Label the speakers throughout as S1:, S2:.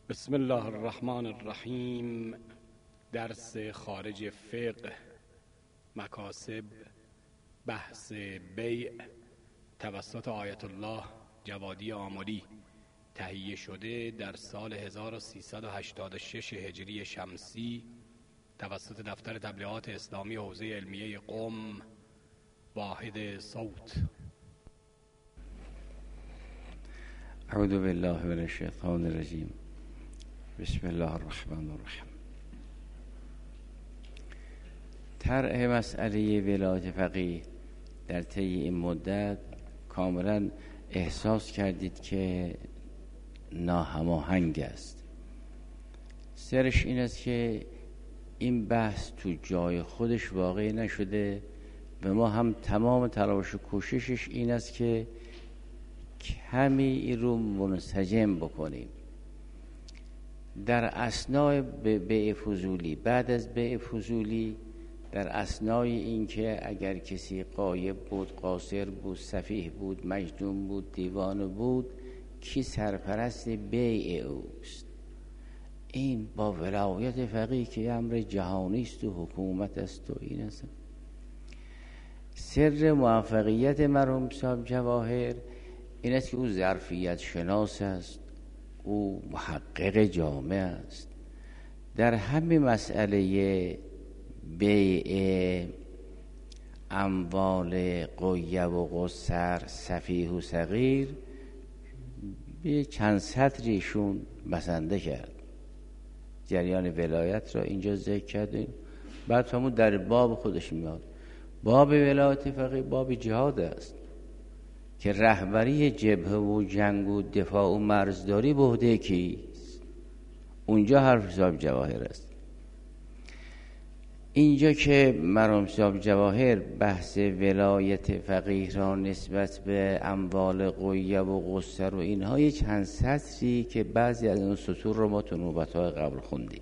S1: بسم الله الرحمن الرحیم. درس خارج فقه، مکاسب، بحث بیع توسط آیت الله جوادی آملی تهیه شده در سال 1386 هجری شمسی توسط دفتر تبلیغات اسلامی حوزه علمیه قم، واحد صوت.
S2: اعوذ بالله من الشیطان الرجیم. بسم الله الرحمن الرحیم. طرح مسئله ولایت فقیه در طی این مدت کاملا احساس کردید که ناهماهنگ است. سرش این است که این بحث تو جای خودش واقع نشده و ما هم تمام تلاش و کوششش این است که کمی این رو منسجم بکنیم. در اثناء بیع فضولی، بعد از بیع فضولی، در اثناء این که اگر کسی غایب بود، قاصر بود، سفیه بود، مجنون بود، دیوانه بود، کی سرپرست بیع اوست؟ این با ولایت فقیه که امر جهانی است و حکومت است و این است. سر موفقیت مرحوم صاحب جواهر این است که او ظرفیت شناس است، او محقق جامع است. در همین مسئله بیع اموال غیب و قصر، سفیه و صغیر به چند سطریشون بسنده کرد. جریان ولایت را اینجا ذکر کردیم. بعد همون در باب خودش میاد. باب ولایت فقیه باب جهاد است که رهبری جبهه و جنگ و دفاع و مرزداری به عهده کیست؟ اونجا حرف صاحب جواهر است. اینجا که مرحوم صاحب جواهر بحث ولایت فقیه را نسبت به اموال غیب و قصر و اینها یه چند سطری که بعضی از اون سطور رو ما تو نوبت‌های قبل خوندیم.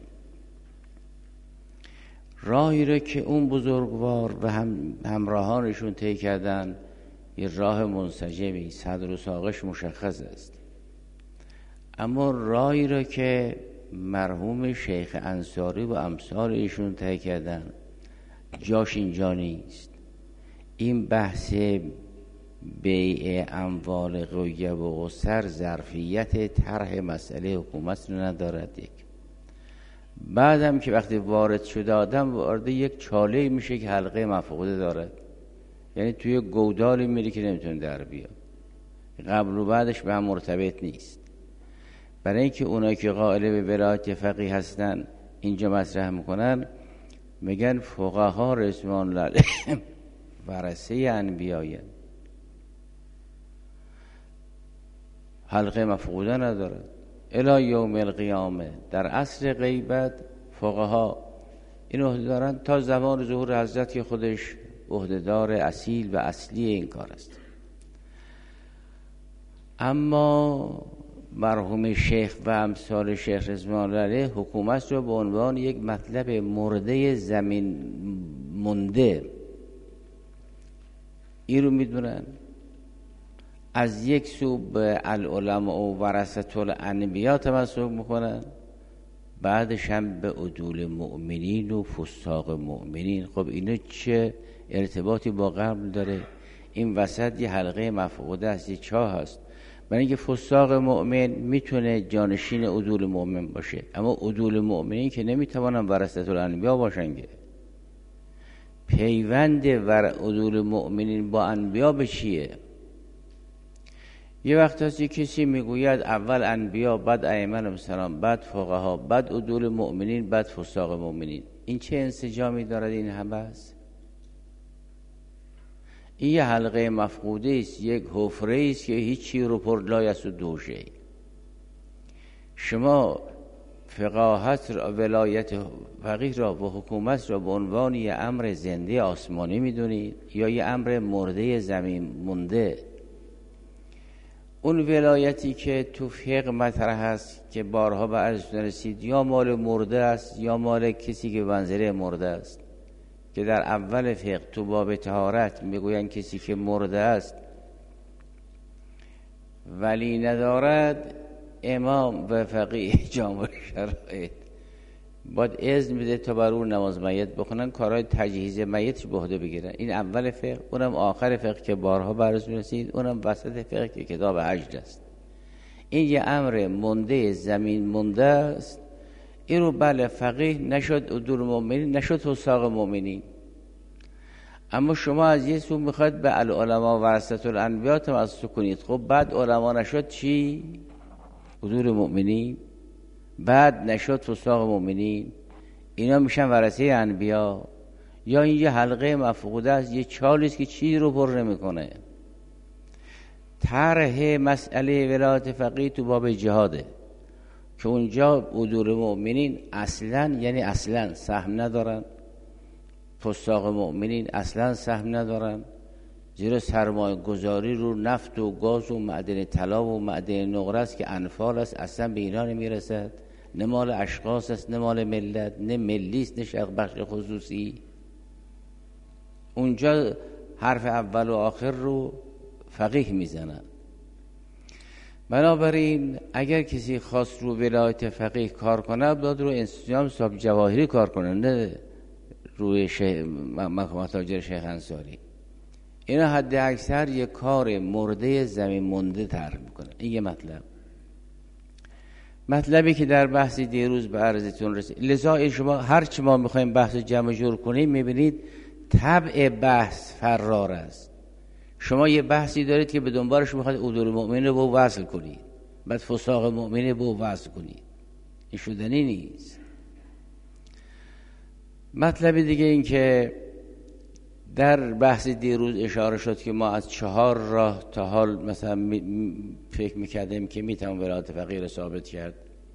S2: راهی رو که اون بزرگوار و همراهانشون طی کردن یه راه منسجمی، صدر و ساقش مشخص است. اما راهی را که مرحوم شیخ انصاری و امثال ایشون طی کردن جاش اینجا نیست. این بحث بیع اموال غیب و قصر ظرفیت طرح مسئله حکومت رو ندارد. یک بعدم که وقتی وارد شده آدم وارد یک چاله میشه که حلقه مفقوده دارد، یعنی توی گودالی میری که نمیتونه در بیاد. قبل و بعدش به هم مرتبط نیست. برای اینکه اونایی که قائل به ولایت فقیه هستن اینجا مطرح میکنن، میگن فقها رضوان الله علیهم ورثه انبیاء، حلقه مفقوده نداره الی یوم القیامه. در عصر غیبت فقها اینو دارن تا زمان ظهور حضرت که خودش عهدهدار اصیل و اصلی این کار است. اما مرحوم شیخ و امثال شیخ رضوان الله علیه حکومت رو به عنوان یک مطلب مرده زمین مونده این رو میدونن. از یک سو به العلماء و ورثه الانبیاء تمسک میکنن، بعدش هم به عدول مؤمنین و فساق مؤمنین. خب اینو چه ارتباطی با قبل داره؟ این وسط یه حلقه مفقوده است، یه چاه هست. برای اینکه فساق مؤمن میتونه جانشین عدول مؤمن باشه، اما عدول مؤمنین که نمیتوانن ورثه الانبیاء باشن. پیوند عدول مؤمنین با انبیاء به چیه؟ یه وقت هست کسی میگوید اول انبیاء، بعد ائمه علیهم السلام، بعد فقها، بعد عدول مؤمنین، بعد فساق مؤمنین. این چه انسجامی دارد؟ این هم بس این یه حلقه مفقوده است، یک حفره است که هیچی رو پر لایست و دوشه. شما فقاهت را، ولایت فقیه را و حکومت را به عنوان یه امر زنده آسمانی میدونید یا یه امر مرده زمین مونده؟ اون ولایتی که تو فقه مطرح هست که بارها به عرضتون رسید، یا مال مرده است یا مال کسی که منزله مرده است، که در اول فقه تو باب طهارت میگوین کسی که مرده است ولی ندارد امام و فقیه جامع شرایط باید اذن بده تا بر اون نماز میت بخونن، کارهای تجهیز میتش به عهده بگیرن. این اول فقه، اونم آخر فقه که بارها براتون رسید، اونم وسط فقه که کتاب حج است. این یه امر مونده، زمین مونده است. این رو بله فقیه نشد عدول مؤمنین، نشد فساق مؤمنین، اما شما از یه سو میخواید به العلماء ورثة الانبیاء تمسک کنید. خب بعد علما نشد چی؟ عدول مؤمنین. بعد نشد فساق مؤمنین، اینا میشن ورثه انبیا. یا این یه حلقه مفقوده است، یه چالیست که چیزی رو پر نمیکنه. طرح مسئله ولایت فقیه تو باب جهاده که اونجا عدول مؤمنین اصلا، یعنی اصلا سهم ندارن، فساق مؤمنین اصلا سهم ندارن، زیرا سرمایه گذاری رو نفت و گاز و معدن طلا و معدن نقره است که انفال است، اصلا به اینا نمیرسد، نه مال اشخاص است نه مال ملت، نه ملی است نه بخش خصوصی. اونجا حرف اول و آخر رو فقیه میزنن. بنابراین اگر کسی خواست رو ولایت فقیه کار کنه باید رو انسجام صاحب جواهری کار کنه، نه روی متاجر شیخ انصاری. اینا حد اکثر یک کار مرده زمین مونده طرح میکنه. این یه مطلبی که در بحث دیروز به عرضتون رسید. لذا شما هر چی ما میخوایم بحث جمع جور کنیم میبینید طبع بحث فرار است. شما یه بحثی دارید که به دنبالش میخواید عدول مؤمنین رو وصل کنید، بعد فساق مؤمنین رو وصل کنید. این شدنی نیست. مطلب دیگه این که در بحث دیروز اشاره شد که ما از 4 راه تا حال مثلا فکر میکردیم که میتونم ولایت فقیه رو ثابت کرد.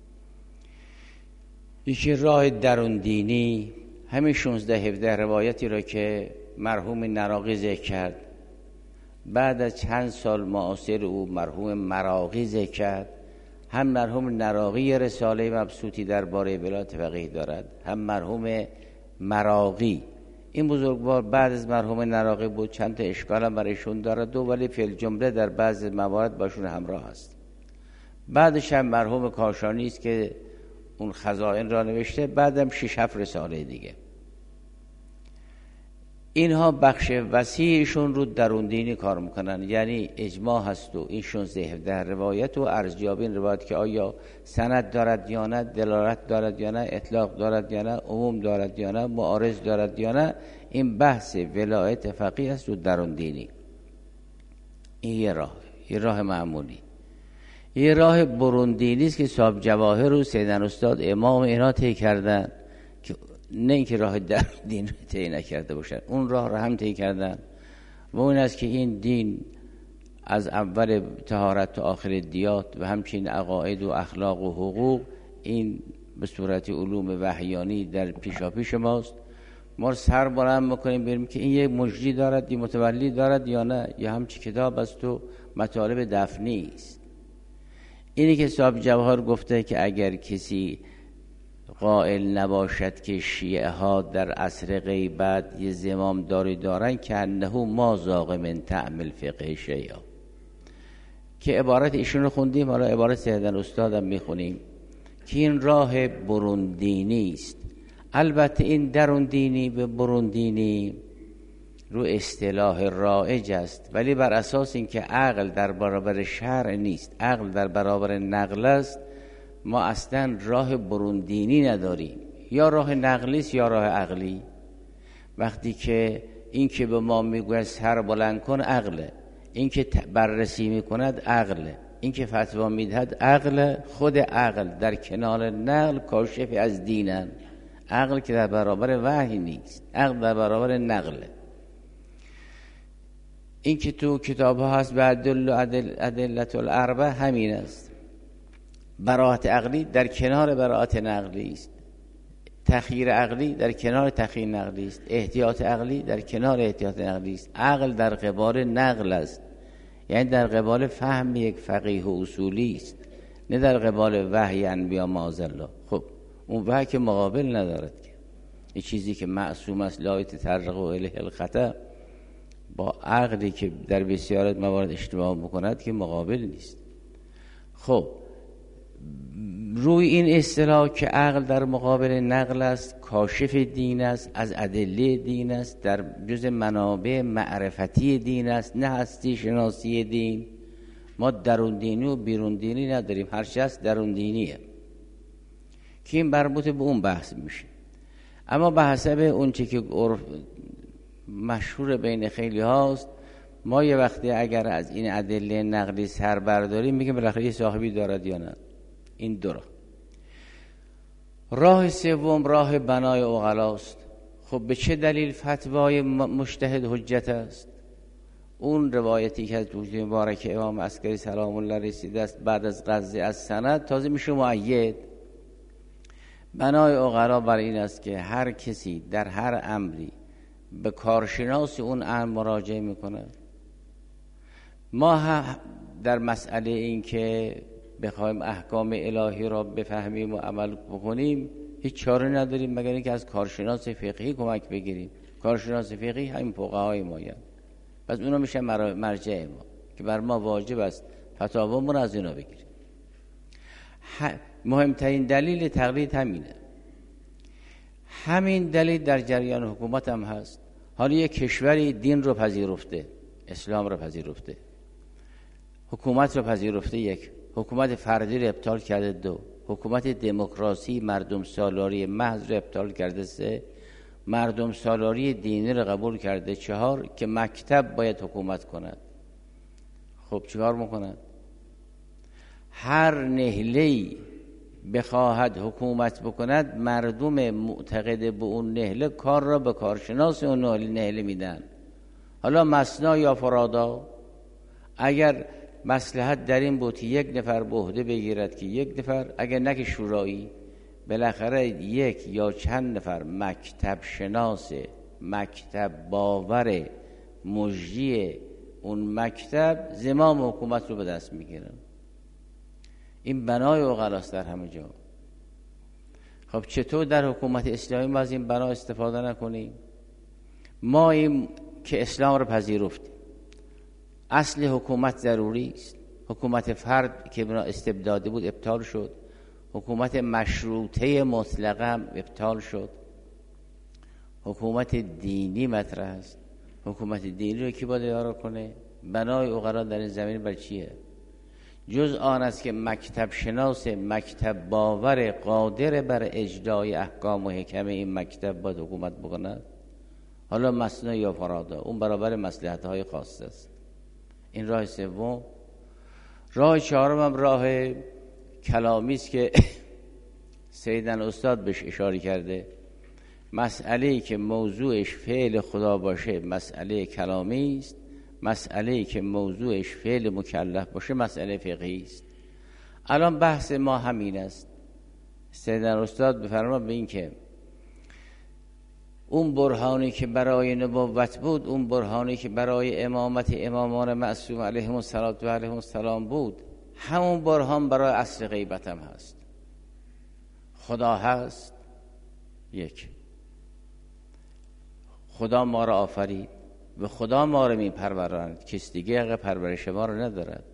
S2: یکی راه درون دینی، همین 16-17 روایتی را که مرحوم نراقی ذکر کرد، بعد از چند سال معاصر او مرحوم مراغی ذکر کرد. هم مرحوم نراقی رساله مبسوطی درباره ولایت فقیه دارد، هم مرحوم مراغی. این بزرگوار بعد از مرحوم نراقی بود، چند تا اشکال هم برایشون دارد ولی فی الجمله در بعض موارد باشون همراه است. بعدش هم مرحوم کاشانی است که اون خزائن را نوشته، بعدم 6-7 رساله دیگه. اینها بخش وسیعشون رو درون دینی کار میکنن، یعنی اجماع هست و این 16-17 روایت و ارزیابی این روایت که آیا سند دارد یا نه، دلالت دارد یا نه، اطلاق دارد یا نه، عموم دارد یا نه، معارض دارد یا نه. این بحث ولایت فقیه است رو درون دینی. این یه راه معمولی. یه راه برون دینی است که صاحب جواهر رو سیدن استاد امام اینا طی کردن، که نه اینکه راه در دین رو طی نکرده باشن، اون راه رو هم طی کردن. و اون است که این دین از اول طهارت تا آخر دیات و همچنین عقاید و اخلاق و حقوق، این به صورت علوم وحیانی در پیشاپیش ماست. ما سر بلند میکنیم بریم که این یه مجری دارد، یه متولی دارد یا نه، یا همچی کتاب است و مطالب دفنی است. اینی که صاحب جواهر گفته که اگر کسی قائل نباشد که شیعه ها در عصر غیبت یه زمام دارن که انه ما ذاق من طعم الفقه شیئا، که عبارت ایشون رو خوندیم، حالا عبارت سیدن استادم میخونیم که این راه برون دینی است. البته این درون دینی به برون دینی رو اصطلاح رایج است، ولی بر اساس اینکه عقل در برابر شرع نیست، عقل در برابر نقل است، ما اصلا راه برون دینی نداریم. یا راه نقلی است یا راه عقلی. وقتی که این که به ما میگوید سر بلند کن عقله، این که بررسی میکند عقله، این که فتوا میدهد عقل. خود عقل در کنار نقل کاشف از دینن. عقل که در برابر وحی نیست، عقل در برابر نقله. این که تو کتاب ها هست به ادلت الاربع همین است. براءت عقلی در کنار براءت نقلی است، تخییر عقلی در کنار تخییر نقلی است، احتیاط عقلی در کنار احتیاط نقلی است. عقل در قبال نقل است، یعنی در قبال فهم یک فقیه و اصولی است، نه در قبال وحی انبیا معاذالله. خب اون وحی که مقابل ندارد، که این چیزی که معصوم است لا یتطرق الیه الخطا، با عقلی که در بسیار موارد اشتباه بکند که مقابل نیست. خب روی این اصطلاح که عقل در مقابل نقل است، کاشف دین است، از ادله دین است، در جز منابع معرفتی دین است، نه هستی شناسی دین. ما درون دینی و بیرون دینی نداریم، هر چیز هست درون دینیه که این مربوط به اون بحث میشه. اما به حسب اون چی که مشهور بین خیلی هاست، ما یه وقتی اگر از این ادله نقلی سر برداریم میگیم بالاخره یه صاحبی دارد یا نه. این دو راه سوم راه بنای عقلاست. خب به چه دلیل فتوای مجتهد حجت است؟ اون روایتی که از وجود مبارک امام عسکری سلام الله رسیده است بعد از قضی از سند تازه میشه مؤید. بنای عقلا بر این است که هر کسی در هر امری به کارشناس اون امر مراجعه میکنه. ما در مسئله این که بخوایم احکام الهی را بفهمیم و عمل بکنیم هیچ چاره نداریم مگر اینکه از کارشناس فقهی کمک بگیریم. کارشناس فقهی همین فقهای مایند، پس اونا میشه مرجع ما که بر ما واجب است فتاوامون از اونا بگیریم. مهمترین دلیل تقلید همینه. همین دلیل در جریان حکومت هم هست. حالا یک کشوری دین رو پذیرفته، اسلام رو پذیرفته، حکومت رو پذیرفته، یک حکومت فردی رو ابطال کرده، دو حکومت دموکراسی مردم سالاری محض رو ابطال کرده، سه مردم سالاری دینی رو قبول کرده، چهار که مکتب باید حکومت کند. خب چیکار میکنند؟ هر نهله‌ای بخواهد حکومت بکند مردم معتقد به اون نهله کار را به کارشناس اون نهله میدن. حالا مثنا یا فرادا، اگر مصلحت در این بود یک نفر به عهده بگیرد که یک نفر، اگر نه که شورایی، بالاخره یک یا چند نفر مکتب شناس، مکتب باور، مجری اون مکتب زمام حکومت رو به دست میگیرن. این بنای عقلاست در همه جا. خب چطور در حکومت اسلامی ما از این بنا استفاده نکنیم؟ ما این که اسلام رو پذیرفتیم، اصل حکومت ضروری است. حکومت فرد که بنا استبدادی بود ابطال شد، حکومت مشروطه مطلقه هم ابطال شد، حکومت دینی مطرح است. حکومت دینی رو کی باید اداره کنه؟ بنای عقلا در این زمین بر چیه؟ جز آن است که مکتب شناس، مکتب باور، قادر بر اجرای احکام و حکم این مکتب باید حکومت بکند. حالا مثنا یا فرادا، اون برابر مصلحت‌های خاص است. این راه سوم. راه چهارم هم راه کلامی است که سیدن استاد بهش اشاره کرده. مسئله‌ای که موضوعش فعل خدا باشه مسئله کلامی است، مسئله‌ای که موضوعش فعل مکلف باشه مسئله فقهی است. الان بحث ما همین است. سیدن استاد بفرما به این که اون برهانی که برای نبوت بود، اون برهانی که برای امامت امامان معصوم علیهم الصلوة و علیهم السلام بود، همون برهان برای اصل غیبت هم هست. خدا هست، یک، خدا ما را آفرید و خدا ما را می پروراند، کس دیگه حق پرورش ما را ندارد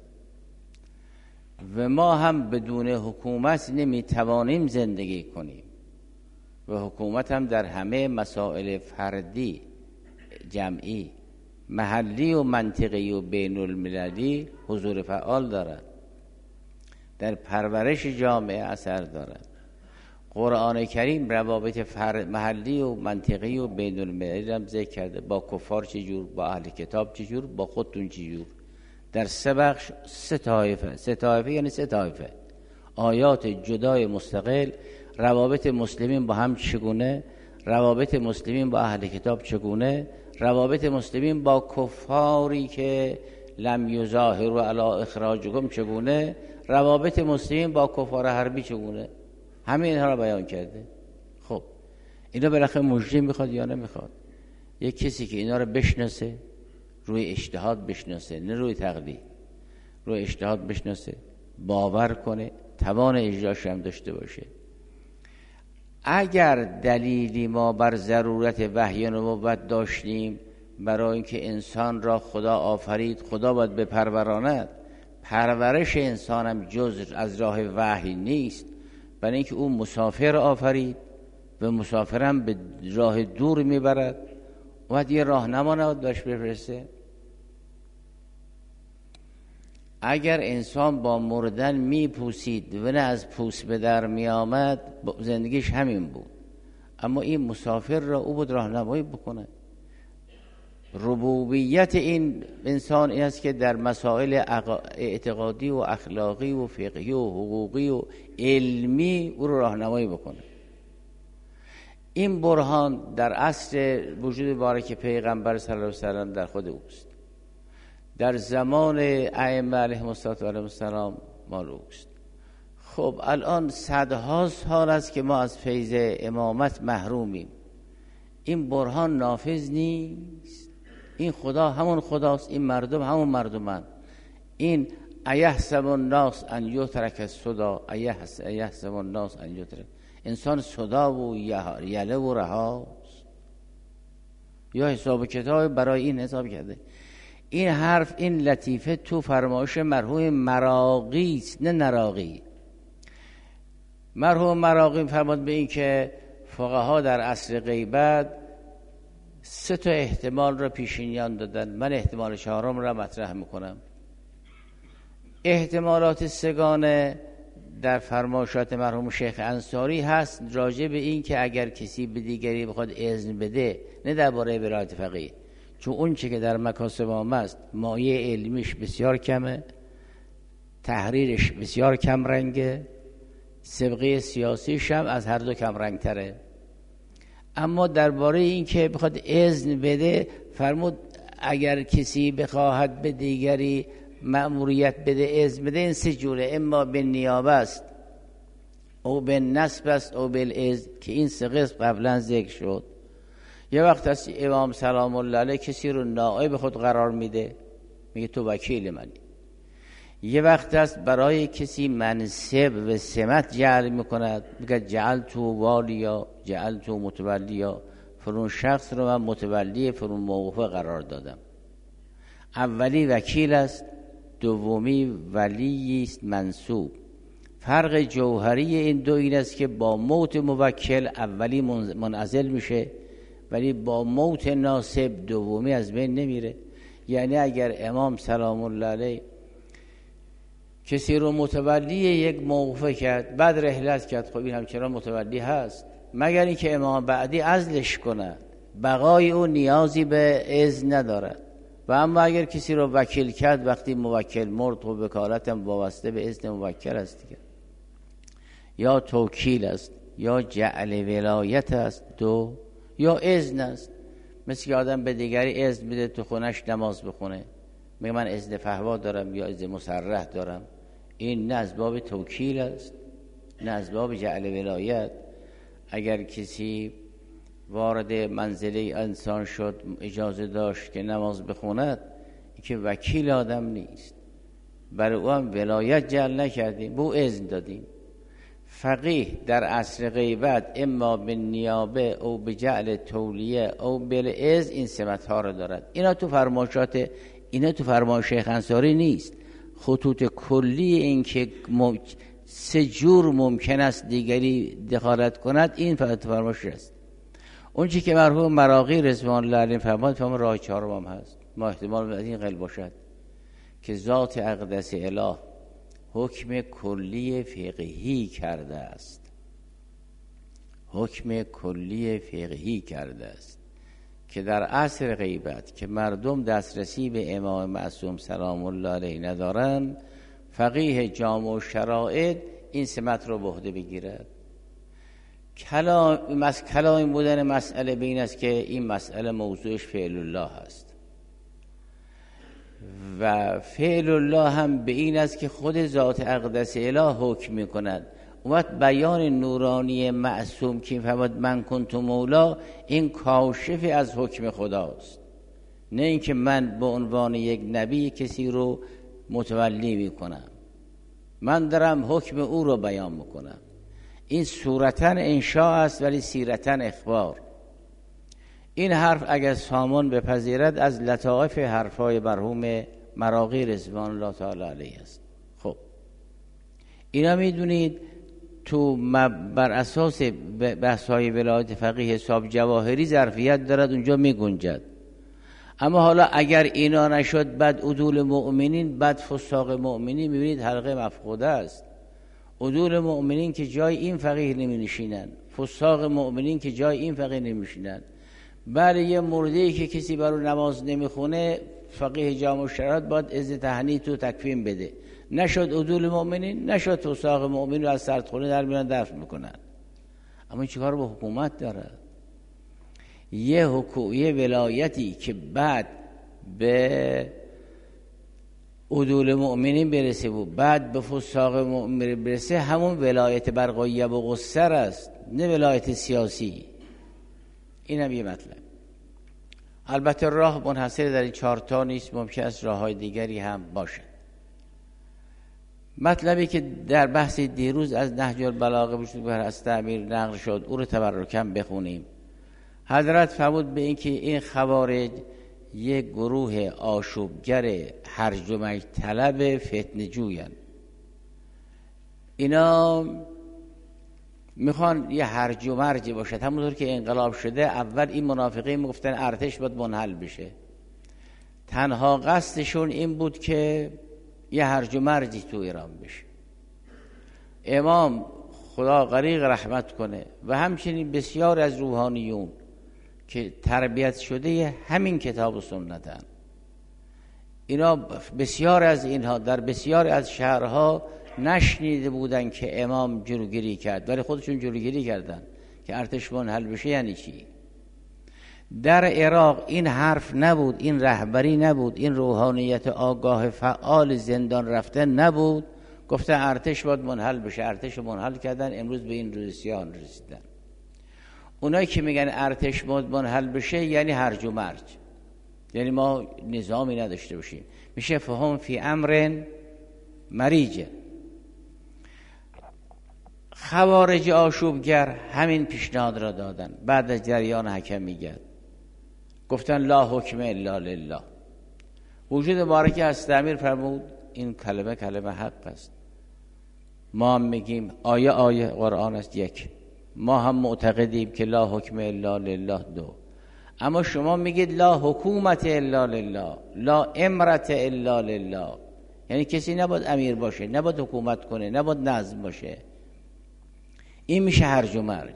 S2: و ما هم بدون حکومت نمی توانیم زندگی کنیم و حکومت هم در همه مسائل فردی، جمعی، محلی و منطقی و بین المللی حضور فعال دارد، در پرورش جامعه اثر دارد. قرآن کریم روابط محلی و منطقی و بین المللی هم ذکر کرده. با کفار چجور، با اهل کتاب چجور، با خودتون چجور. در سه بخش، سه طایفه یعنی سه طایفه، آیات جدای مستقل. روابط مسلمین با هم چگونه، روابط مسلمین با اهل کتاب چگونه، روابط مسلمین با کفاری که لم یظاهروا علی اخراجکم چگونه، روابط مسلمین با کفار حربی چگونه. همه اینها را بیان کرده. خب اینا بالاخره مجری میخواد یا نمیخواد؟ یک کسی که اینا را بشناسه، روی اجتهاد بشناسه، نه روی تقلید، روی اجتهاد بشناسه، باور کنه، توان اجراش هم داشته باشه. اگر دلیلی ما بر ضرورت وحی و نبوت داشتیم برای اینکه انسان را خدا آفرید، خدا باید بپروراند، پرورش انسانم جز از راه وحی نیست، برای اینکه او مسافر آفرید و مسافرم به راه دور میبرد، باید یه راهنما نباید داشت بفرسته. اگر انسان با مردن میپوسید و نه از پوست به در میآمد، زندگیش همین بود. اما این مسافر را او بود راهنمایی بکنه. ربوبیت این انسان این است که در مسائل اعتقادی و اخلاقی و فقهی و حقوقی و علمی او را راهنمایی بکنه. این برهان در اصل وجود بارک پیغمبر صلی الله علیه و سلم در خود اوست، در زمان ائمه علیهم السلام مال اوست. خب الان صدها سال است که ما از فیض امامت محرومیم. این برهان نافذ نیست. این خدا همون خداست، این مردم همون مردمن. این ایحسب الناس ان یترک السدی، ایحسب الناس ان یترک، انسان صدا و یله و رهاست یا حساب کتاب برای این حساب کرده؟ این حرف، این لطیفه تو فرمایش مرحوم مراغی است، نه نراقی. مرحوم مراغی فرمود به این که فقها در عصر غیبت 3 احتمال را پیشینیان دادن. من احتمال 4م را مطرح میکنم. احتمالات 3گانه در فرمایشات مرحوم شیخ انصاری هست راجع به این که اگر کسی به دیگری بخواد اذن بده، نه درباره ولایت فقیه، چون اون چه که در مکاسب است مایه علمیش بسیار کمه، تحریرش بسیار کم رنگه، سابقه سیاسیش هم از هر دو کم رنگ تره. اما درباره این که بخواد اذن بده فرمود اگر کسی بخواهد به دیگری مأموریت بده، اذن بده، این 3 جوره: اما به نیابه است، او به نسب است، او به اذن، که این 3 قسم قبلا ذکر شد. یه وقت از امام سلام الله علیه کسی رو نائب خود قرار میده، میگه تو وکیل منی. یه وقت است برای کسی منصب و سمت جعل میکند، میگه جعل تو والیا، جعل تو متولیا، فرون شخص رو من متولی فرون موقوفه قرار دادم. اولی وکیل است، دومی ولی است منصوب. فرق جوهری این دو این است که با موت موکل اولی منعزل میشه، ولی با موت ناصب دومی از بین نمیره. یعنی اگر امام سلام الله علیه کسی رو متولی یک موقوفه کرد، بعد رحلت کرد، خب این همچنان متولی هست، مگر اینکه امام بعدی عزلش کنه، بقای او نیازی به اذن ندارد. و اما اگر کسی رو وکیل کرد، وقتی موکل مرد و وکالتم وابسته به اذن موکل است دیگه، یا توکیل است، یا جعل ولایت است، یا اذن است. مثل که آدم به دیگری اذن میده تو خونش نماز بخونه، میگه من اذن فهوا دارم یا اذن مصرح دارم. این نه از باب توکیل است، نه از باب جعل ولایت. اگر کسی وارد منزله انسان شد، اجازه داشت که نماز بخوند، که وکیل آدم نیست، برای او هم ولایت جعل نکردیم، به او اذن دادیم. فقیه در عصر غیبت اما به نیابه او به جعل تولیه او بالاذن این سمت ها رو دارد. اینا تو فرمایش شیخ انصاری نیست. خطوط کلی این که 3 جور ممکن است دیگری دخالت کند، این فقط فرمایش است. اون چی که مرحوم مراغی رضوان الله علیه فرمود، فرمان راه 4 هست. ما احتمال از این قل باشد که ذات اقدس اله حکم کلی فقهی کرده است، حکم کلی فقهی کرده است که در عصر غیبت که مردم دسترسی به امام معصوم سلام الله علیه ندارن، فقیه جامع و شرائط این سمت رو به عهده بگیرد. کلام بودن مسئله به این است که این مسئله موضوعش فعل الله است و فعل الله هم به این است که خود ذات اقدس اله حکم میکند. اومد بیان نورانی معصوم که فرمود من کنت مولا، این کاشف از حکم خداست، نه اینکه من به عنوان یک نبی کسی رو متولی میکنم، من دارم حکم او رو بیان میکنم. این صورتاً انشاء است ولی سیرتاً اخبار. این حرف اگر سامان بپذیرد از لطائف حرفای مرحوم مراغی رضوان الله تعالی علیه است. خب اینا میدونید تو بر اساس بحث‌های ولایت فقیه حساب جواهری ظرفیت دارد، اونجا میگنجد. اما حالا اگر اینا نشد، بعد عدول مؤمنین، بعد فساق مؤمنین، میبینید حلقه مفقوده است. عدول مؤمنین که جای این فقیه نمی نشینن، فساق مؤمنین که جای این فقیه نمی نشینن. برای یه مرده‌ای که کسی برای نماز نمیخونه، فقیه جامع الشرایط باید اذن تهنیت و تکفین بده. نشد عدول مؤمنین، نشد فساق مؤمنین رو از سردخونه در میان دفن میکنن. اما این چیکار با حکومت داره؟ یه ولایتی که بعد به عدول مؤمنین برسه و بعد به فساق مؤمنین برسه، همون ولایت بر غیب و قصر است، نه ولایت سیاسی. این هم یه مطلب. البته راه منحصر در این 4 تا نیست، ممکن است راه‌های دیگری هم باشه. مطلبی که در بحث دیروز از نهج البلاغه وجود بر حضرت امیر نقل شد، او رو تبرکاً بخونیم. حضرت فرمود به این که این خوارج یک گروه آشوبگر هرج و مرج طلب فتنه جویان. اینا میخوان یه هرج و مرج باشد. همونطور که انقلاب شده، اول این منافقین میگفتن ارتش باید منحل بشه. تنها قصدشون این بود که یه هرج و مرجی تو ایران بشه. امام خدا غریق رحمت کنه و همچنین بسیار از روحانیون که تربیت شده همین کتاب و سنتن، اینا بسیار از اینها در بسیار از شهرها نشنیده بودن که امام جلوگیری کرد، ولی خودشون جلوگیری کردن که ارتش منحل بشه. یعنی چی؟ در عراق این حرف نبود، این رهبری نبود، این روحانیت آگاه فعال زندان رفتن نبود. گفتن ارتش باید منحل بشه، ارتش منحل کردن، امروز به این رسیدن. اونایی که میگن ارتش منحل بشه یعنی هرج و مرج، یعنی ما نظامی نداشته باشیم. میشه فهم فی امر مریجه. خوارج آشوبگر همین پیشنهاد را دادن بعد از جریان حکمیت. گفتن لا حکم الا لله. وجود مبارک حضرت امیر فرمود این کلمه حق است. ما هم میگیم آیه قرآن است، یک. ما هم معتقدیم که لا حکم الا لله، دو. اما شما میگید لا حکومت الا لله، لا امرت الا لله. یعنی کسی نباید امیر باشه، نباید حکومت کنه، نباید نظم باشه. این میشه هرج و مرج.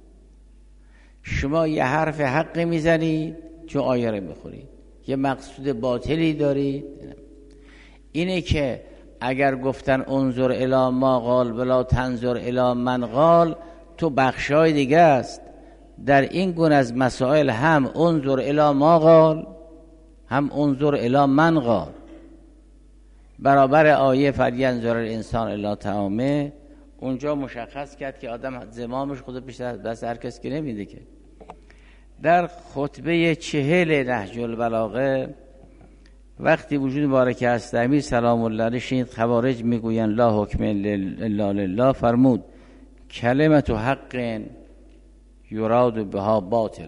S2: شما یه حرف حق میزنید چون آیه رو میخورید، یه مقصود باطلی دارید. اینه که اگر گفتن انظر الی ما قال ولا تنظر الی من قال، تو بخشای دیگه است. در این گونه از مسائل هم انظر الی ما قال، هم انظر الی من قال. برابر آیه فلینظر الانسان الی طعامه، اونجا مشخص کرد که آدم زمامش خود پیش دست هر کس که نمیده. که در خطبه 40 نهج البلاغه وقتی وجود مبارک حضرت امیر سلام الله علیه شنید خوارج میگوین لا حکم الا لله، فرمود کلمت حق یراد بها باطل.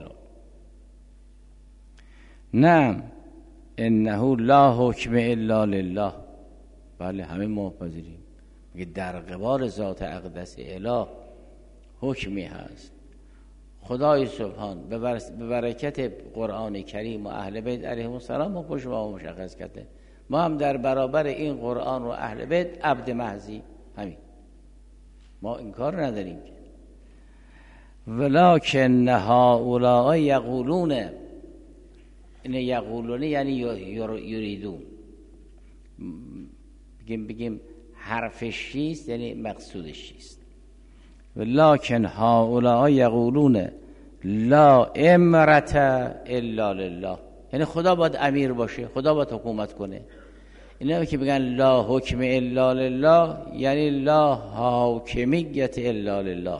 S2: نعم انه لا حکم الا لله. بله همه مپذیریم که در قبال ذات اقدس اله حکمی هست. خدای سبحان به برکت قرآن کریم و اهل بیت علیهم السلام ما پشت ما مشخص کرده. ما هم در برابر این قرآن و اهل بیت عبد محضی، همین، ما این کار نداریم. ولکن هؤلاء یقولون، این یقولون یعنی یریدون. بگیم حرفش چیست یعنی مقصودش چیست. ولکن هؤلاء یقولون لا امرت الا لله، یعنی خدا باید امیر باشه، خدا باید حکومت کنه. اینا که بگن لا حکم الا لله یعنی لا حاکمیت الا لله،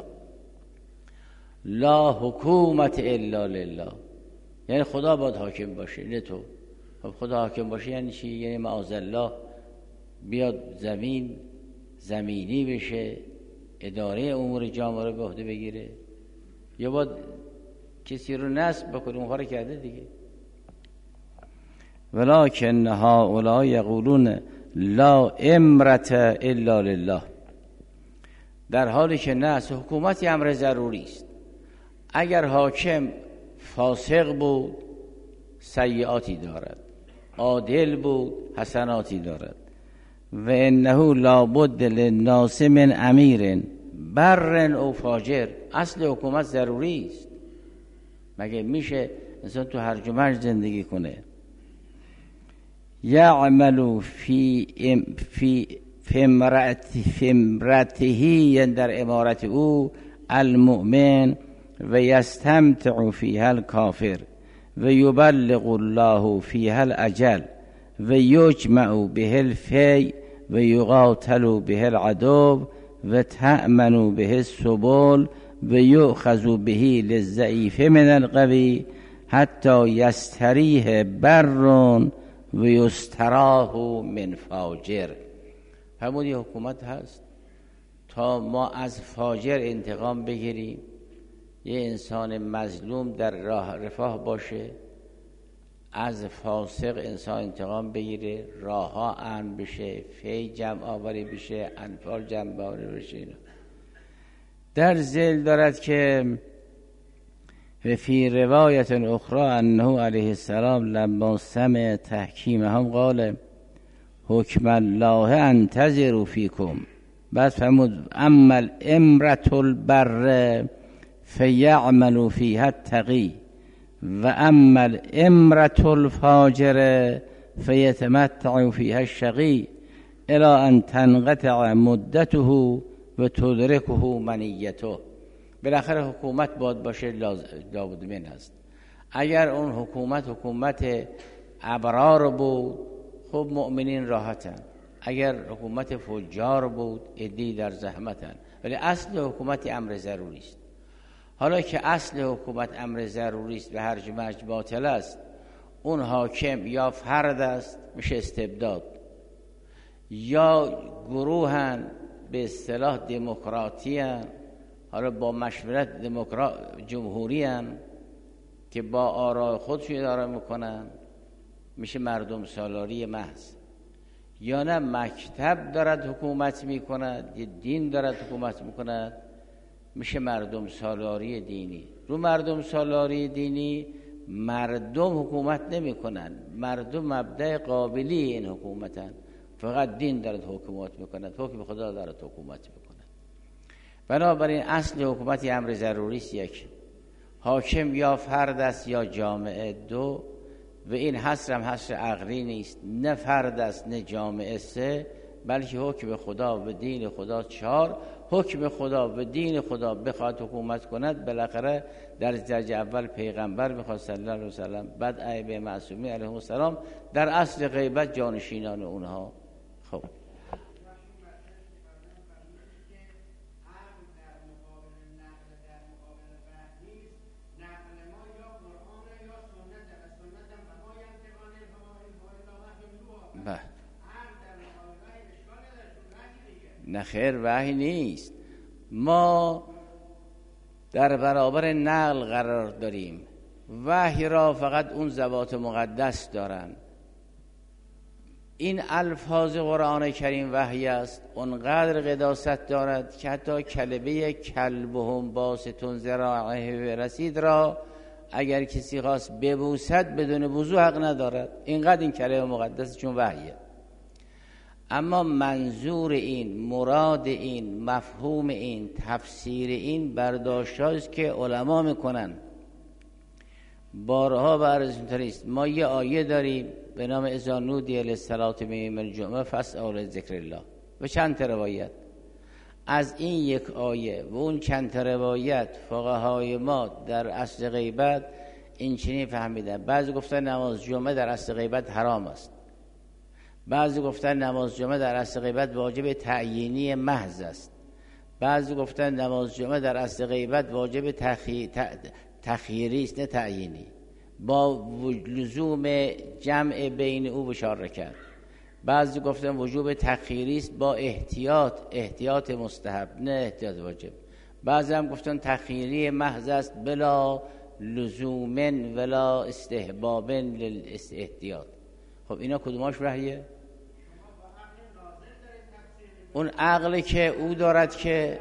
S2: لا حکومت الا لله، یعنی خدا باید حاکم باشه نه تو. خب خدا حاکم باشه یعنی چی؟ یعنی معاذالله بیاد زمینی بشه، اداره امور جامعه رو به عهده بگیره، یا باید کسی رو نصب بکنه. اونها رو کرده دیگه. ولکن هؤلاء یقولون لا امرة الا لله، در حالی که نه، حکومتی امر ضروری است. اگر حاکم فاسق بود سیئاتی دارد، عادل بود حسناتی دارد. و انه لابد للناس من امیر بر او فاجر، اصل حکومت ضروری است. مگه میشه انسان تو هرج و مرج زندگی کنه؟ یعمل فی امرته، یعنی در امارت او، المؤمن و یستمتع فیها الکافر و یبلغ الله فیها الاجل و یجمع به الفی و یقاتل به العدو و تأمن به السبل و یؤخذ به للضعیف من القوی حتی یستریح بر و یستراح من فاجر. همون یه حکومت هست تا ما از فاجر انتقام بگیریم، یه انسان مظلوم در راه رفاه باشه، از فاسق انسان انتقام بگیره، راه ها امن بشه، فی جمع آوری بشه، انفال جمع آوری بشه. در ذیل دارد که فی روایت اخرى انه علیه السلام لما سمع تحکیمهم قال حکم الله انتظر فیکم. بعد فرمود اما الامرة البر فیعمل فیها التقی و اما الامرة الفاجر فیتمتع فیها الشقی الی ان تنقطع مدته و تدرکه منیته. بالاخره حکومت باید باشه، لابد است. اگر اون حکومت ابرار بود، خب مؤمنین راحتن. اگر حکومت فجار بود، عدی در زحمتن. ولی اصل حکومت امر ضروری است. حالا که اصل حکومت امر ضروری است و هرج و مرج باطل است، اون حاکم یا فرد است میشه استبداد، یا گروهن به اصطلاح دموکراتی هن، حالا با مشورت جمهوری هن که با آراء خودشون اداره میکنن، میشه مردم سالاری محض. یا نه مکتب دارد حکومت میکند، یه دین دارد حکومت میکند، میشه مردم سالاری دینی. رو مردم سالاری دینی مردم حکومت نمیکنن، مردم مبدأ قابلی این حکومتن، فقط دین دارد حکومت میکند، حکم خدا دارد حکومت میکند. بنابراین اصل حکومت امر ضروری است. یک، حاکم یا فرد است یا جامعه. دو، و این حصر عقلی نیست، نه فرد است نه جامعه. سه، بلکه حکم خدا و دین خدا. چهار، حکم خدا و دین خدا بخواد حکومت کند، بالاخره در درجه اول پیغمبر میخواد صلی الله علیه وسلم، بعد ائمه معصومین علیهم السلام، در اصل غیبت جانشینان اونها. خب نه خیر، وحی نیست. ما در برابر نقل قرار داریم. وحی را فقط اون ذوات مقدس دارن. این الفاظ قرآن کریم وحی است، اونقدر قداست دارد که حتی کلمه کلبهم باسطون ذراعه رسید را اگر کسی خواست ببوسد بدون وضو حق ندارد. اینقدر این کلمه مقدس چون وحیه. اما منظور این، مراد این، مفهوم این، تفسیر این برداشت‌هاست که علما میکنن. بارها به عرضتون تریست، ما یه آیه داریم به نام اذا نودی للصلاة من یوم الجمعه فاسعوا الی ذکر الله و چند تا روایت. از این یک آیه و اون چند تا روایت فقهای ما در اصل غیبت این چنین فهمیدن. بعضی گفتن نماز جمعه در اصل غیبت حرام است، بعضی گفتن نماز جمعه در اصل غیبت واجب تعیینی محض است، بعضی گفتن نماز جمعه در اصل غیبت واجب تخییری است نه تعیینی، با لزوم جمع بین او بشار کرد. بعضی گفتن وجوب تخییری است با احتیاط مستحب نه احتیاط واجب. بعضی هم گفتن تخییری محض است بلا لزوم ولا استحباب للاحتیاط. خب اینا کدوماش وحیه؟ اون عقلی که او دارد که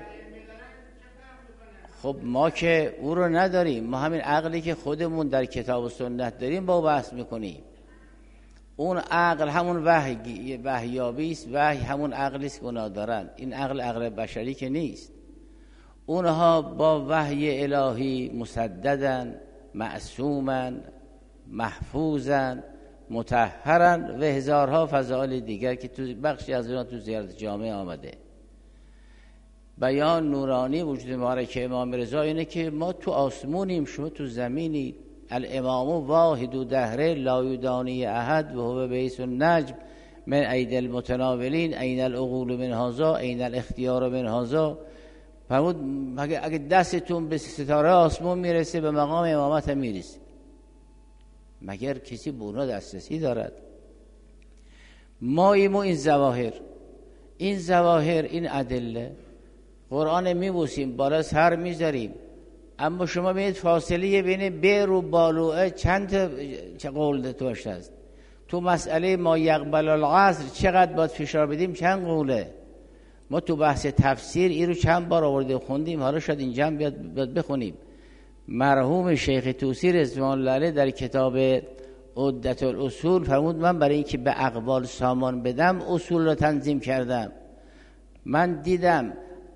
S2: خب ما که او رو نداریم، ما همین عقلی که خودمون در کتاب و سنت داریم با او بحث میکنیم. اون عقل همون وحیابی است، وحی همون عقلی است که اونا دارن. این عقل بشری که نیست. اونها با وحی الهی مسددن، معصومن، محفوظن، مطهرن و هزارها فضائل دیگر که تو بخشی از اونها تو زیارت جامع آمده. بیان نورانی وجود مبارک امام رضا اینه که ما تو آسمونیم، شما تو زمینی. الامام واحد دهره لا یدانی احد و هو بیس النجم من اید المتناولین این العقول من هذا این الاختیار من هذا. فرمود اگه دستتون به ستاره آسمون میرسه به مقام امامت هم میرسه، مگر کسی به اونا دسترسی دارد؟ ما این ظواهر این ادله قرآن میبوسیم، بالا سر میذاریم، اما شما ببینید فاصله بین بئر و بالوعه چند قول توش هست. تو مسئله ما یقبل العصر چقدر باید فشار بدیم، چند قوله. ما تو بحث تفسیر این رو چند بار آورده خوندیم، حالا شاید اینجا هم بیاد بخونیم. مرحوم شیخ طوسی رضوان الله علیه در کتاب عدت الاصول فرمود من برای اینکه به اقوال سامان بدم اصول رو تنظیم کردم. من دیدم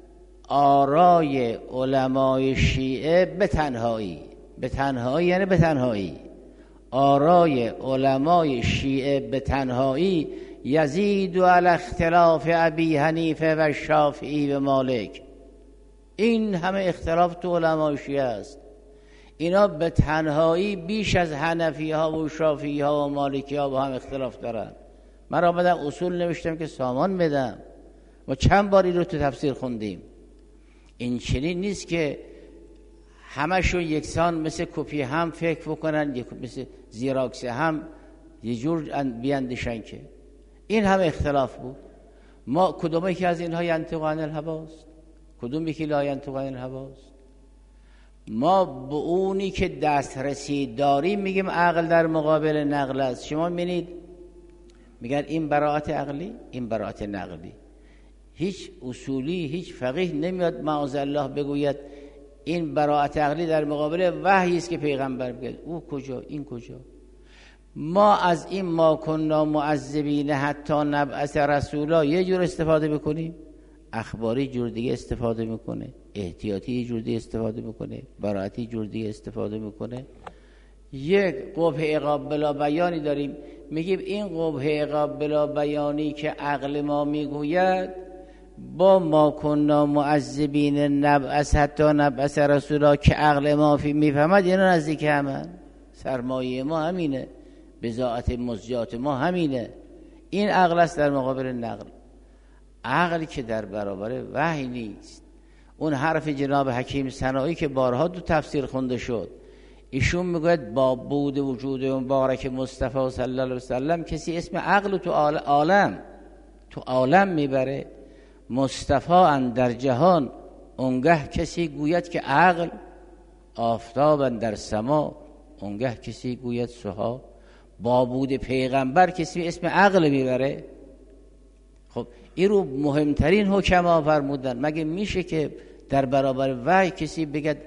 S2: آرای علمای شیعه به تنهایی یعنی به تنهایی، آرای علمای شیعه به تنهایی یزید علی اختلاف ابی حنیفه و شافعی و مالک. این همه اختلاف تو علمای شیعه است، اینا به تنهایی بیش از حنفی ها و شافعی ها و مالکی ها با هم اختلاف دارن. من را بدم اصول نوشتم که سامان بدم و چند باری رو تو تفسیر خوندیم. این چنین نیست که همشون یکسان مثل کپی هم فکر بکنن، مثل زیراکس هم یه جور بیاندیشن که این همه اختلاف بود. ما کدوم یکی از اینها ینطق عن الهواست، کدوم یکی لا ینطق عن الهواست؟ ما به اونی که دسترسی داریم میگیم عقل در مقابل نقل است. شما میبینید میگن این براءت عقلی، این براءت نقلی. هیچ اصولی، هیچ فقیه نمیاد معاذالله بگوید این براءت عقلی در مقابل وحی است که پیغمبر میگه. او کجا؟ این کجا؟ ما از این ما کنا معذبین حتی نبعث رسولا یه جور استفاده بکنیم، اخباری جور دیگه استفاده میکنه، احتیاطی جور دیگه استفاده میکنه، براءتی جور دیگه استفاده میکنه. یک قبح عقاب بلا بیانی داریم، میگیم این قبح عقاب بلا بیانی که عقل ما میگوید با ما کنا معذبین نبعث حتی نبعث رسولا که عقل ما میفهمد، اینا نزدیک همن. سرمایه ما همینه، بضاعت مزجات ما همینه. این عقل است در مقابل نقل. عقل که در برابر وحی نیست. اون حرف جناب حکیم سنایی که بارها تو تفسیر خونده شد، ایشون میگوید با بود وجود مبارک مصطفی صلی الله علیه وسلم کسی اسم عقل تو عالم میبره، مصطفی اندر جهان اونگه کسی گوید که عقل، آفتاب اندر سما اونگه کسی گوید سها. با بود پیغمبر کسی اسم عقل میبره. خب این رو مهمترین حکما فرمودن. مگه میشه که در برابر وحی کسی بگد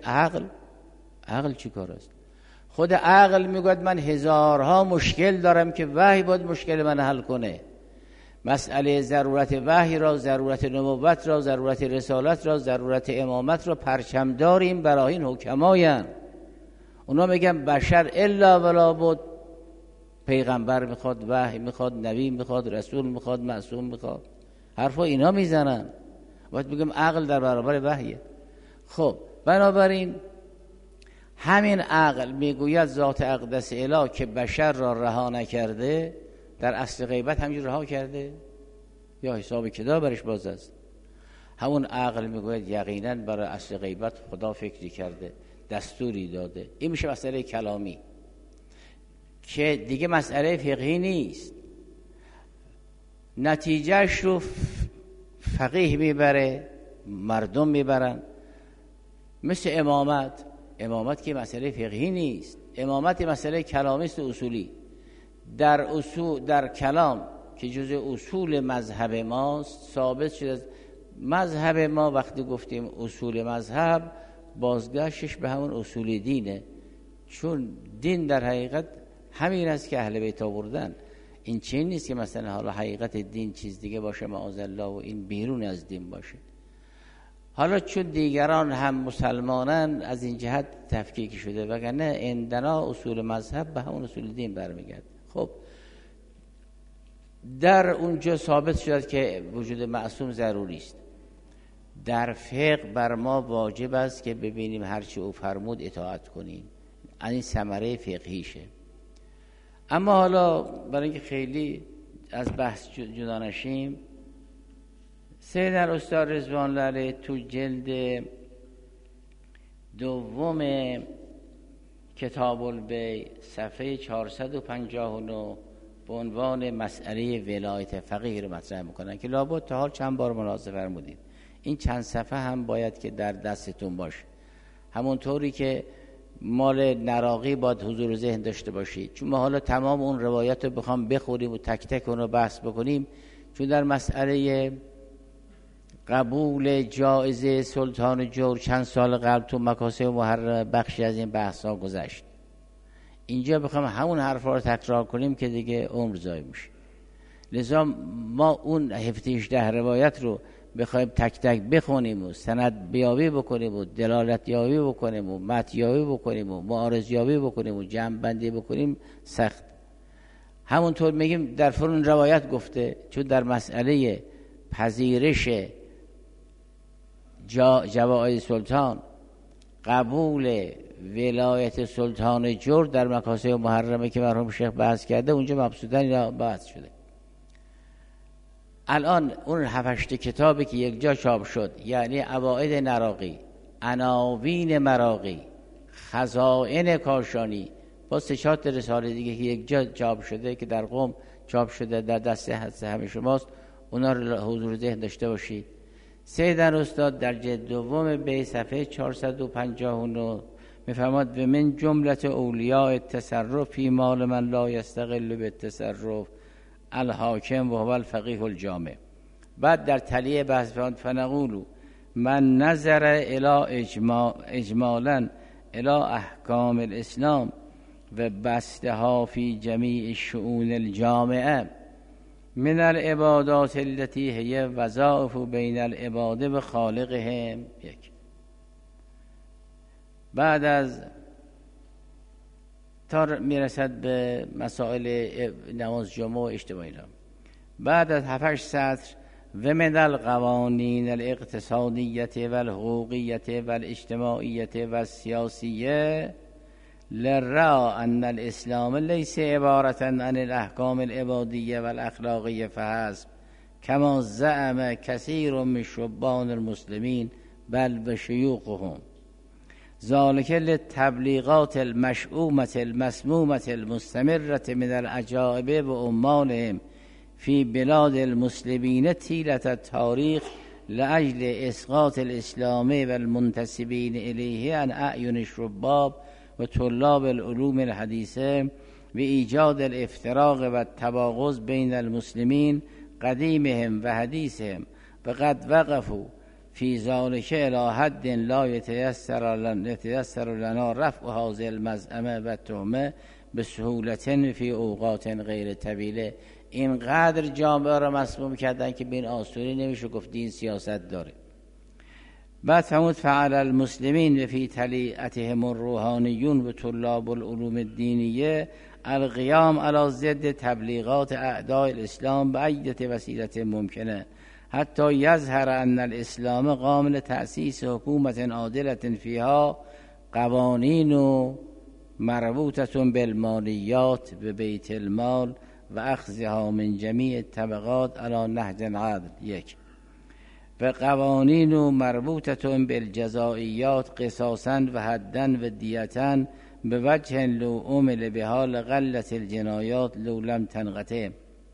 S2: عقل چی کار است؟ خود عقل میگوید من هزارها مشکل دارم که وحی باید مشکل من حل کنه. مسئله ضرورت وحی را، ضرورت نبوت را، ضرورت رسالت را، ضرورت امامت را پرچم داریم برای این حکمایان. اونا میگن بشر الا ولا بود، پیغمبر میخواد، وحی میخواد، نبی میخواد، رسول میخواد، معصوم میخواد. حرفا اینا میزنن. باید بگم عقل در برابر وحیه. خب بنابراین همین عقل میگوید ذات اقدس اله که بشر را رها نکرده، در اصل غیبت همینجور رها کرده یا حساب کتاب برش باز است. همون عقل میگوید یقینا برای اصل غیبت خدا فکری کرده، دستوری داده. این میشه مسئله کلامی که دیگه مسئله فقهی نیست. نتیجهش رو فقیه میبره، مردم میبرن. مثل امامت که مسئله فقهی نیست، امامت مسئله کلامی است و اصولی. در کلام که جزء اصول مذهب ماست ثابت شده. مذهب ما وقتی گفتیم اصول مذهب، بازگشتش به همون اصول دینه، چون دین در حقیقت همین است که اهل بیت آوردن. این چیزی نیست که مثلا حالا حقیقت دین چیز دیگه باشه معاذالله و این بیرون از دین باشه. حالا چون دیگران هم مسلمانان از این جهت تفکیک شده، وگرنه عندنا اصول مذهب به همون اصول دین برمیگرده. خب در اونجا ثابت شد که وجود معصوم ضروری است. در فقه بر ما واجب است که ببینیم هرچی او فرمود اطاعت کنیم، این ثمره فقهیشه. اما حالا برای اینکه خیلی از بحث جدا نشیم، سید الاستاد رضوان الله علیه تو جلد دوم کتاب البیع صفحه 459 به عنوان مسئله ولایت فقیه رو مطرح میکنن که لابد تا حال چند بار ملاحظه فرمودید. این چند صفحه هم باید که در دستتون باشه، همونطوری که مال نراقی باید حضور ذهن داشته باشید، چون ما حالا تمام اون روایت رو بخوام بخوریم و تک تک اون رو بحث بکنیم، چون در مسئله قبول جایزه سلطان جور چند سال قبل تو مکاسب محرمه بخشی از این بحث ها گذشت. اینجا بخوام همون حرفا رو تکرار کنیم که دیگه عمر ضایع میشه. لذا ما اون 17 روایت رو بخوایم تک تک بخونیم و سند بیابی بکنیم و دلالت یابی بکنیم و متن یابی بکنیم و معارض یابی بکنیم و جمع بندی بکنیم سخت. همونطور میگیم در فلان روایت گفته، چون در مسئله پذیرش جوائز سلطان، قبول ولایت سلطان جور در مکاسب محرمه که مرحوم شیخ بحث کرده، اونجا مبسوطن بحث شده. الان اون 7-8 کتابی که یک جا چاپ شد، یعنی عواید نراقی، عناوین مراقی، خزائن کاشانی، با 3-4 رساله دیگه که یک جا چاپ شده که در قم چاپ شده در دست همه شماست، اونا رو حضور ذهن داشته باشید. سید استاد در جلد دوم به صفحه 459 میفرماد و من جملت اولیاء التصرف فی مال من لا یستقل بالتصرف الحاکم و هو الفقیه الجامع. بعد در تلیه بحث فنقولو من نظر الى اجمالا الى احکام الاسلام و بستها فی جمیع الشؤون الجامعه من العبادات التي هي وظائف بین العباد و خالقهم. یک بعد از تا میرسد به مسائل نماز جمعه و اجتماعی، بعد از 7-8 سطر و من القوانین الاقتصادیت و الحقوقیت و الاجتماعیت و السیاسیه لرا ان الاسلام لیس عبارة عن الاحکام العبادیه و الاخلاقیه فحسب کما زعم کثیر من شبان المسلمین بل و شیوخهم ذالک للتبلیغات المشؤومة المسمومة المستمرة من العجائب و عمالهم فی بلاد المسلمین طیلة التاریخ لأجل اسقاط الاسلام و المنتسبین الیه عن اعین الشباب و طلاب العلوم الحدیثه و ایجاد الافتراق و التباغض بین المسلمین قدیمهم و حدیثهم و قد وقفوا فی ذالک الی حد لا یتیسر لنا رفع هذه المزعمه و تهمه بسهولة فی اوقات غیر طویله. اینقدر جامعه را مسموم کردن که بین آسوری نمیشه گفت دین سیاست داره. بعد فرمود فعل المسلمین و فی طلیعتهم الروحانیون و طلاب العلوم الدینیه القیام علی ضد تبلیغات اعداء الاسلام بأیة وسیله ممکنه حتی یظهر ان الاسلام قام لتأسیس حکومت عادلة فیها قوانین مربوطة بالمالیات به بیت المال و اخذها من جمیع الطبقات علی نهج عادل. یک و قوانین مربوطة بالجزائیات قصاصا و حدا و دیتا به وجه لو عمل بها لقلة الجنایات لو لم تنقطع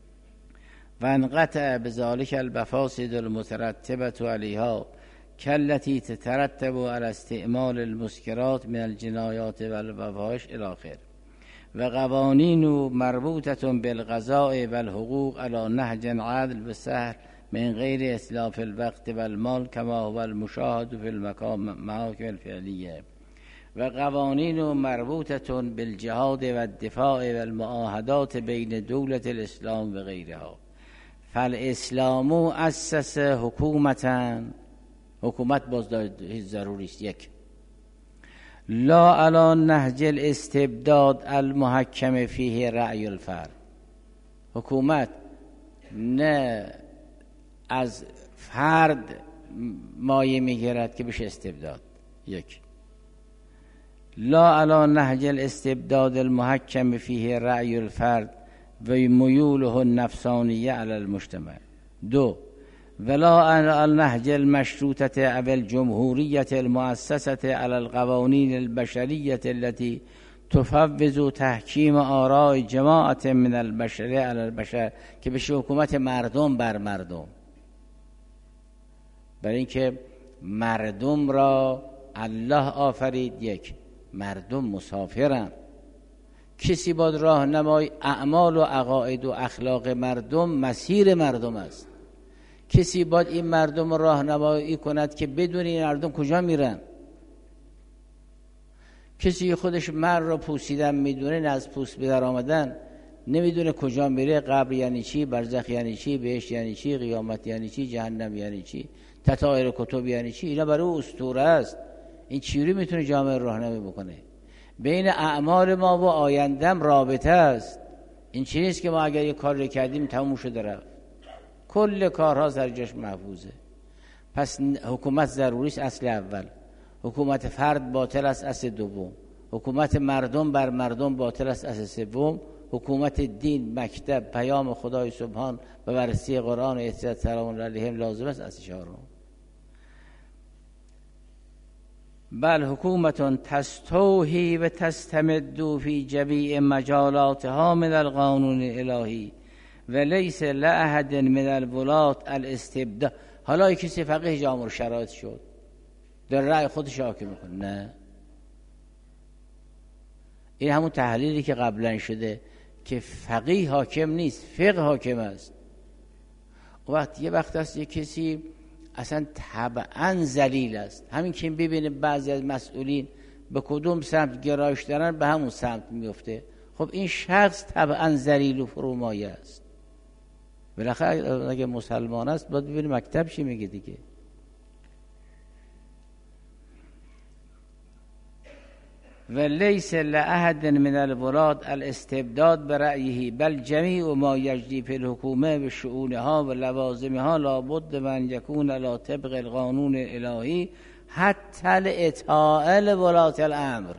S2: و انقطع بذلك المفاسد المترتبة علیها کالتي تترتب على استعمال المسکرات من الجنایات و الفواحش الی آخره. و قوانین مربوطه بالقضاء و الحقوق علی نهج عدل و سهل من غیر اسلاف الوقت و المال کما هو المشاهد فی المحاکم الفعلیه و قوانین مربوطه بالجهاد و الدفاع و المعاهدات بین دولت الاسلام و غیرها. فالاسلام اسس حکومتا، حکومت بازداشت ضروری است. یک، لا علی نهج الاستبداد المحکم فیه رأی الفرد، حکومت نه از فرد مایه میگیرد که بشه استبداد. یک، لا علی نهج الاستبداد المحکم فیه رأی الفرد و میوله النفسانیه علی المجتمع. دو، ولا علی نهج المشروطه او الجمهوریه المؤسسه علی القوانین البشریه التي تفوض تحکیم آراء جماعت من البشر علی البشر، که بشه حکومت مردم بر مردم. برای اینکه مردم را الله آفرید. یک، مردم مسافرن، کسی باید راهنمای اعمال و عقاید و اخلاق مردم مسیر مردم است. کسی باید این مردم راهنمایی کند که بدون این مردم کجا میرن. کسی خودش مرد را پوسیدن میدونه، نه از پوست به در آمدن، نمیدونه کجا میره. قبر یعنی چی، برزخ یعنی چی، بهشت یعنی چی، قیامت یعنی چی، جهنم یعنی چی، تطایر کتب یعنی چی. اینا برای او اسطوره است. این چیوری میتونه جامعه راهنمایی بکنه؟ بین اعمال ما و آیندم رابطه است. این چیزی نیست که ما اگر یه کار رو کردیم تموم شده رفت. کل کارها سر جاش محفوظه. پس حکومت ضروری است. اصل اول. حکومت فرد باطل است. اصل دوم. حکومت مردم بر مردم باطل است. اصل سوم. حکومت دین، مکتب، پیام خدای سبحان و بررسی قرآن و اطاعت سلام علیهم لازم است. اصل چهارم. بل حکومت تستوحی و تستمد فی جمیع مجالاتها من القانون الهی و لیس لأحد من الولات الاستبداد. حالا کسی فقیه جامع شرایط شد در رأی خودش حاکم میکنه؟ نه، این همون تحلیلی که قبلا شده که فقیه حاکم نیست، فقه حاکم است. یه وقت است یه کسی اصلا طبعا ذلیل است. همین که ببینه بعضی از مسئولین به کدوم سمت گرایش دارن به همون سمت میفته. خب این شخص طبعا ذلیل و فرومایه است. بالاخره اگه مسلمان است باید ببینه مکتب چی میگه دیگه. و لیس لأحد من الولاد الاستبداد برأیه بل جمیع ما یجری فی الحکومه و شؤونها و لوازمها لابد من یکون لا طبق القانون الهی حتی الاطاعه لولات الامر.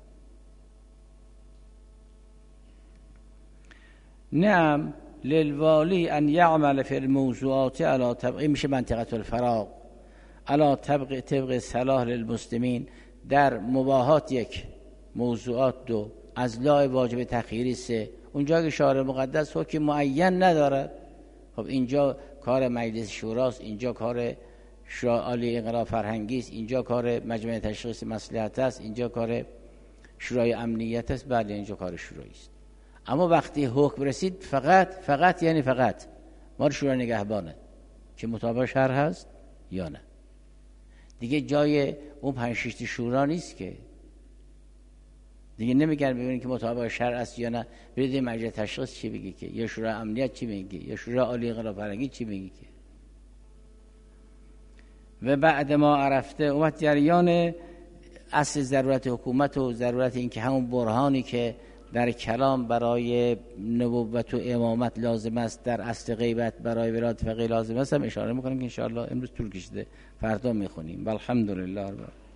S2: نعم للوالی ان یعمل فی الموضوعات علی طبق، میشه منطقه الفراغ، علی طبق صلاح للمسلمین. در مباحات یک، موضوعات دو، ازلاع واجب تخییری سه. اونجا که شارع مقدس حکم معین ندارد، خب اینجا کار مجلس شوراست، اینجا کار عالی انقلاب فرهنگی است، اینجا کار مجمع تشخیص مصلحت است، اینجا کار شورای امنیت است. بله اینجا کار شورایی است. اما وقتی حکم رسید فقط یعنی فقط ما شورای نگهبانه که مطابق شرع هست یا نه. دیگه جای اون 5-6 شورا نیست که دیگه نمیگن ببینید که مطابق شرع است یا نه. برید مجلس تشخیص چی بگی که، یا شورای امنیت چی میگه، یا شورای عالی انقلاب فرهنگی چی میگه که. و بعد ما عرفته اومد جریان اصل ضرورت حکومت و ضرورت این که همون برهانی که در کلام برای نبوت و امامت لازم است در اصل غیبت برای ولایت فقیه لازم است هم اشاره میکنم که انشاءالله امروز طول کشیده، فردا میخونیم. والحمدلله.